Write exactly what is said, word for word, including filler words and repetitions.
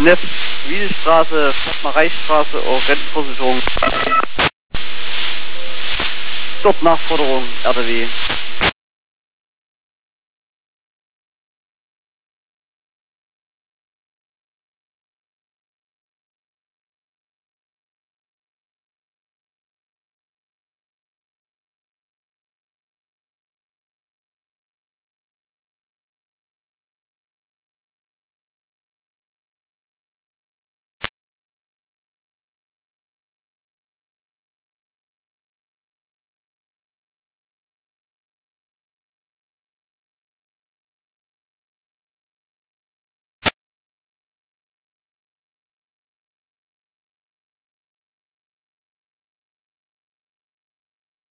Neff, Wiedestraße, Mareichstraße, auch Rentenversicherung. Dort Nachforderung, R D W.